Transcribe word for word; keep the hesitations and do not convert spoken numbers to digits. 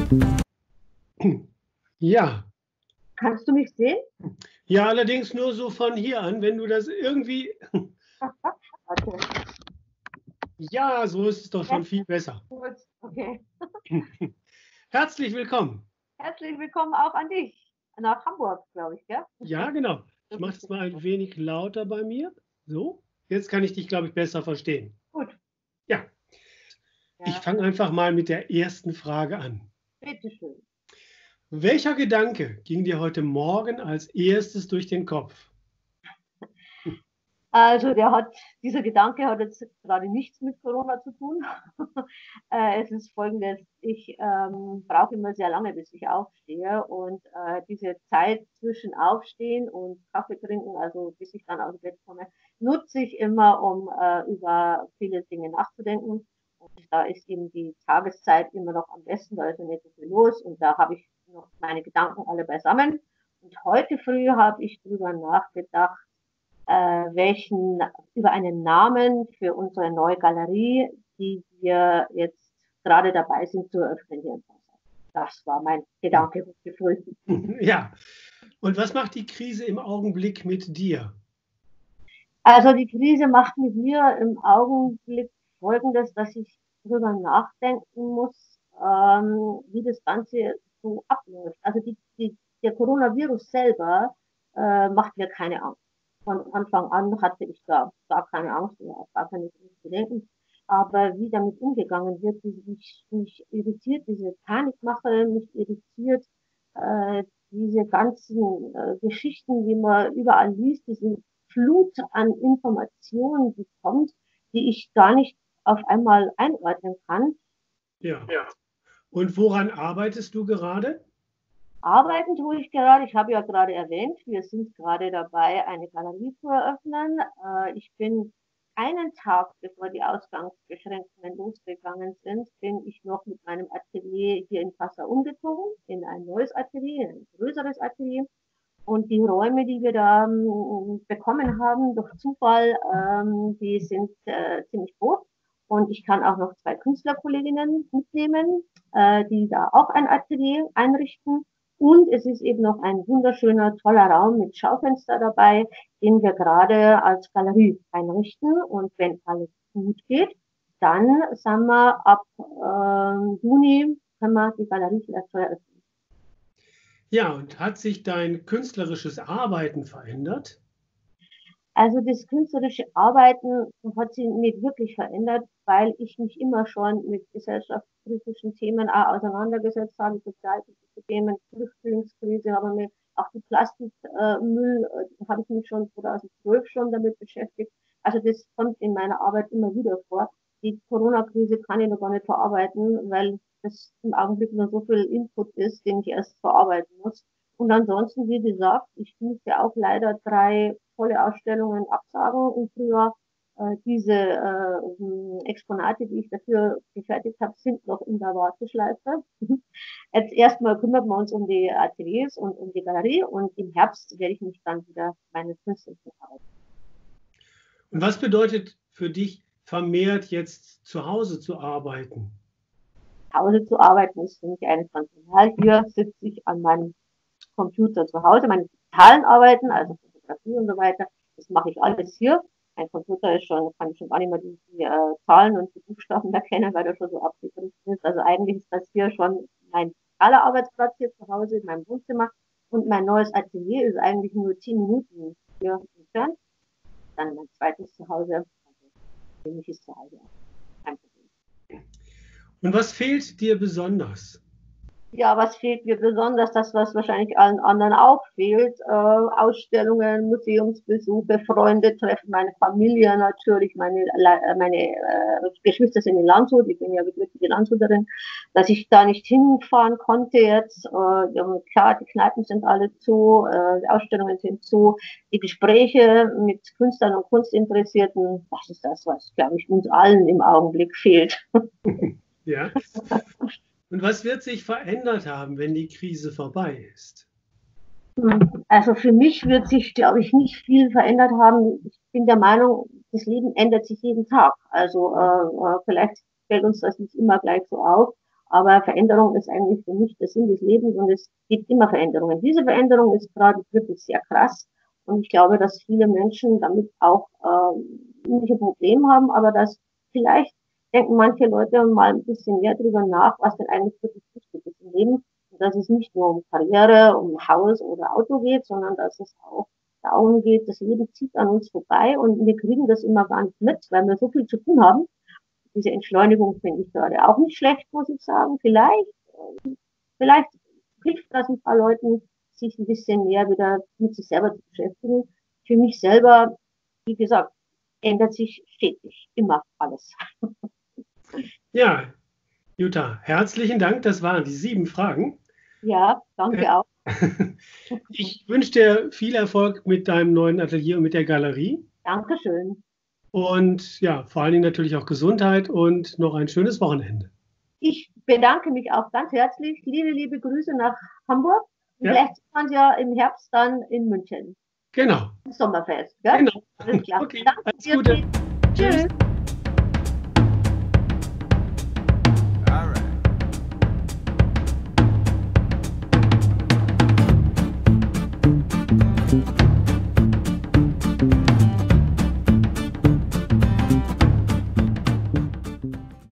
Ja. Kannst du mich sehen? Ja, allerdings nur so von hier an, wenn du das irgendwie Okay. Ja, so ist es doch schon Jetzt? viel besser. Gut, okay. Herzlich willkommen. Herzlich willkommen auch an dich. Nach Hamburg, glaube ich, gell? Ja, genau. Ich mache das mal ein wenig lauter bei mir. So, jetzt kann ich dich, glaube ich, besser verstehen. Gut. Ja. Ich Ja. fange einfach mal mit der ersten Frage an. Bitte schön. Welcher Gedanke ging dir heute Morgen als Erstes durch den Kopf? Also, der hat dieser Gedanke hat jetzt gerade nichts mit Corona zu tun. Äh, es ist Folgendes: Ich, ähm, brauche immer sehr lange, bis ich aufstehe und, äh, diese Zeit zwischen Aufstehen und Kaffee trinken, also bis ich dann aus'm Bett komme, nutze ich immer, um, äh, über viele Dinge nachzudenken. Und da ist eben die Tageszeit immer noch am besten, da ist noch nicht so viel los und da habe ich noch meine Gedanken alle beisammen. Und heute früh habe ich drüber nachgedacht, äh, welchen über einen Namen für unsere neue Galerie, die wir jetzt gerade dabei sind zu eröffnen hier in Passau. Das war mein Gedanke heute früh. Ja. Und was macht die Krise im Augenblick mit dir? Also, die Krise macht mit mir im Augenblick Folgendes, dass ich drüber nachdenken muss, ähm, wie das Ganze so abläuft. Also, die die der Coronavirus selber, äh, macht mir keine Angst. Von Anfang an hatte ich da gar keine Angst oder auch gar keine Bedenken. Aber wie damit umgegangen wird, wie mich mich irritiert diese Panikmache, mich irritiert, äh, diese ganzen, äh, Geschichten, die man überall liest, diese Flut an Informationen, die kommt, die ich gar nicht auf einmal einordnen kann. Ja. Ja. Und woran arbeitest du gerade? Arbeiten tue ich gerade. Ich habe ja gerade erwähnt, wir sind gerade dabei, eine Galerie zu eröffnen. Äh, ich bin einen Tag, bevor die Ausgangsbeschränkungen losgegangen sind, bin ich noch mit meinem Atelier hier in Passau umgezogen, in ein neues Atelier, ein größeres Atelier. Und die Räume, die wir da ähm, bekommen haben, durch Zufall, ähm, die sind äh, ziemlich groß. Und ich kann auch noch zwei Künstlerkolleginnen mitnehmen, äh, die da auch ein Atelier einrichten. Und es ist eben noch ein wunderschöner, toller Raum mit Schaufenster dabei, den wir gerade als Galerie einrichten. Und wenn alles gut geht, dann sind wir ab äh, Juni, können wir die Galerie vielleicht eröffnen. Ja, und hat sich dein künstlerisches Arbeiten verändert? Also das künstlerische Arbeiten hat sich nicht wirklich verändert, weil ich mich immer schon mit gesellschaftskritischen Themen auch auseinandergesetzt habe, sozialkritische Themen, Flüchtlingskrise, habe mir auch die Plastikmüll, äh, habe ich mich schon zweitausendzwölf schon damit beschäftigt. Also das kommt in meiner Arbeit immer wieder vor. Die Corona-Krise kann ich noch gar nicht verarbeiten, weil das im Augenblick nur so viel Input ist, den ich erst verarbeiten muss. Und ansonsten, wie gesagt, ich musste auch leider drei tolle Ausstellungen absagen im Frühjahr. Äh, diese äh, Exponate, die ich dafür gefertigt habe, sind noch in der Warteschleife. Jetzt erstmal kümmern wir uns um die Ateliers und um die Galerie und im Herbst werde ich mich dann wieder meine künstlerischen Arbeit. Und was bedeutet für dich vermehrt jetzt zu Hause zu arbeiten? Zu Hause zu arbeiten ist für mich eigentlich ganz normal. Hier sitze ich an meinem Computer zu Hause, meine digitalen Arbeiten, also Fotografie und so weiter, das mache ich alles hier. Mein Computer ist schon, kann ich schon gar nicht mehr die, die äh, Zahlen und die Buchstaben erkennen, weil er schon so abgegriffen ist. Also eigentlich ist das hier schon mein digitaler Arbeitsplatz hier zu Hause in meinem Wohnzimmer und mein neues Atelier ist eigentlich nur zehn Minuten hier entfernt. Dann mein zweites Zuhause, also für mich ist zu Hause kein Problem. Und was fehlt dir besonders? Ja, was fehlt mir besonders? Das, was wahrscheinlich allen anderen auch fehlt. Äh, Ausstellungen, Museumsbesuche, Freunde treffen, meine Familie natürlich, meine, meine äh, Geschwister sind in Landshut, ich bin ja gebürtige Landshuterin, dass ich da nicht hinfahren konnte jetzt. Äh, klar, die Kneipen sind alle zu, äh, die Ausstellungen sind zu, die Gespräche mit Künstlern und Kunstinteressierten, das ist das, was, glaube ich, uns allen im Augenblick fehlt. Ja. Und was wird sich verändert haben, wenn die Krise vorbei ist? Also für mich wird sich, glaube ich, nicht viel verändert haben. Ich bin der Meinung, das Leben ändert sich jeden Tag. Also äh, vielleicht fällt uns das nicht immer gleich so auf. Aber Veränderung ist eigentlich für mich der Sinn des Lebens und es gibt immer Veränderungen. Diese Veränderung ist gerade wirklich sehr krass und ich glaube, dass viele Menschen damit auch äh, nicht ein Problem haben, aber dass vielleicht denken manche Leute mal ein bisschen mehr darüber nach, was denn eigentlich wirklich wichtig ist im Leben. Und dass es nicht nur um Karriere, um Haus oder Auto geht, sondern dass es auch darum geht, das Leben zieht an uns vorbei und wir kriegen das immer gar nicht mit, weil wir so viel zu tun haben. Diese Entschleunigung finde ich gerade auch nicht schlecht, muss ich sagen. Vielleicht, vielleicht hilft das ein paar Leuten, sich ein bisschen mehr wieder mit sich selber zu beschäftigen. Für mich selber, wie gesagt, ändert sich stetig immer alles. Ja, Jutta, herzlichen Dank. Das waren die sieben Fragen. Ja, danke äh, auch. Ich wünsche dir viel Erfolg mit deinem neuen Atelier und mit der Galerie. Dankeschön. Und ja, vor allen Dingen natürlich auch Gesundheit und noch ein schönes Wochenende. Ich bedanke mich auch ganz herzlich. Liebe, liebe Grüße nach Hamburg. Und ja. Vielleicht sieht man ja im Herbst dann in München. Genau. Sommerfest. Gell? Genau. Alles klar. Okay, Danke alles Gute. Tschüss.